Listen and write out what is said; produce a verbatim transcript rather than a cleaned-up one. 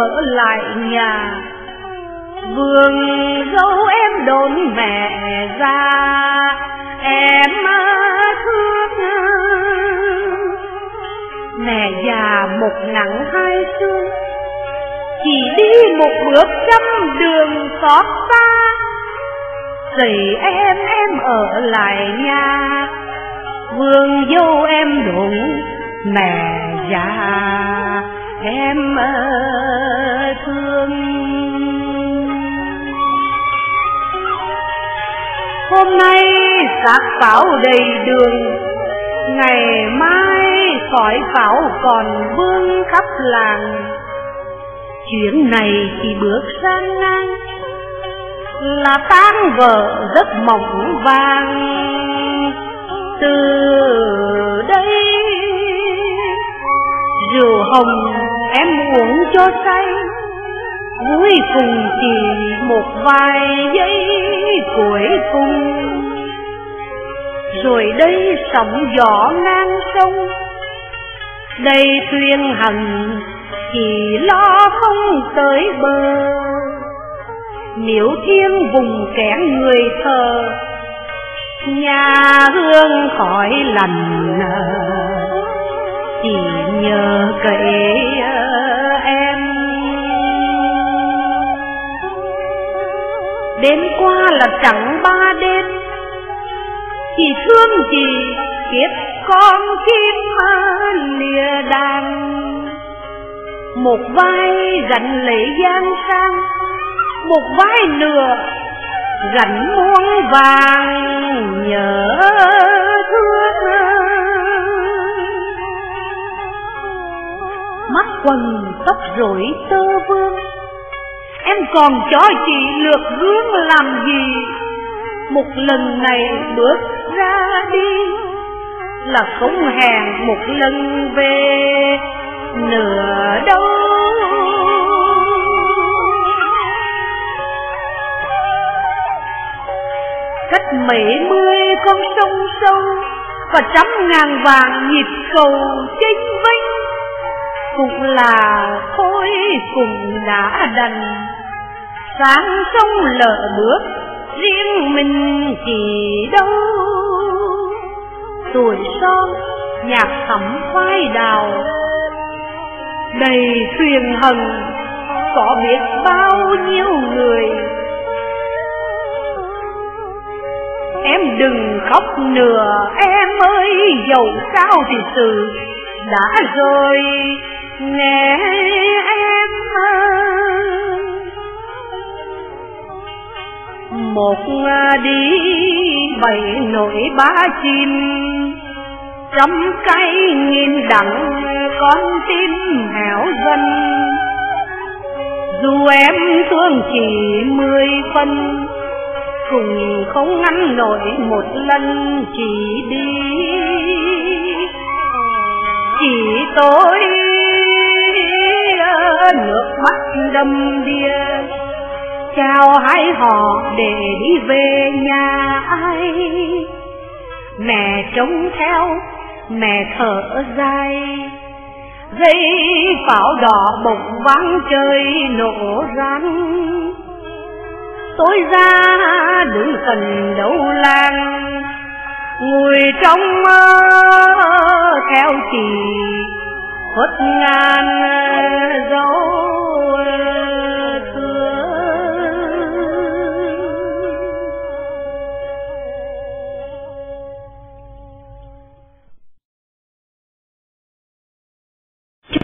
ở lại nhà. Vườn dâu em đón mẹ ra, em thương. Mẹ già một nắng hai xương, chỉ đi một bước trăm đường xót xa. Dạy em em ở lại nhà, vườn dâu em đụng mẹ già em thương. Hôm nay xác pháo đầy đường, ngày mai khói pháo còn vương khắp làng. Chuyến này chỉ bước sang ngang là tang vợ rất mỏng vàng. Từ đây rượu hồng em uống cho say, cuối cùng chỉ một vài giây cuối cùng. Rồi đây sóng gió ngang sông, đây thuyền hằng chỉ lo không tới bờ. Nếu thiên vùng kén người thờ, nhà hương khói lành chỉ nhờ cậy em. Đêm qua là chẳng ba đêm, chỉ thương chị kiếp con kim lìa đàn. Một vai gánh lấy giang sang, một vai nửa gánh muôn vàng nhớ thương. Mắt quần tóc rối tơ vương, em còn cho chị lượt gương làm gì? Một lần này bước ra đi là không hẹn một lần về nữa đâu. Cách mấy mươi con sông sâu và trăm ngàn vàng nhịp cầu chênh vênh, cũng là thôi cũng đã đành. Sáng sông lỡ bước riêng mình chỉ đâu. Tuổi son nhạc thắm vai đào, đầy thuyền hồng có biết bao nhiêu người. Em đừng khóc nữa em ơi, dẫu sao thì sự đã rồi nghe em. Một đi bảy nỗi ba chim, trăm cây nghìn đắng con tim hẻo dần. Dù em thương chỉ mười phân, cũng không ngăn nổi một lần chỉ đi. Chỉ tôi nước mắt đầm đìa, chào hai họ để đi về nhà ai. Mẹ trông theo mẹ thở dài, dây pháo đỏ bỗng vang trời nổ rắn. Tôi ra đứng gần đầu làng, ngồi trong mơ theo chị khuất ngàn dấu.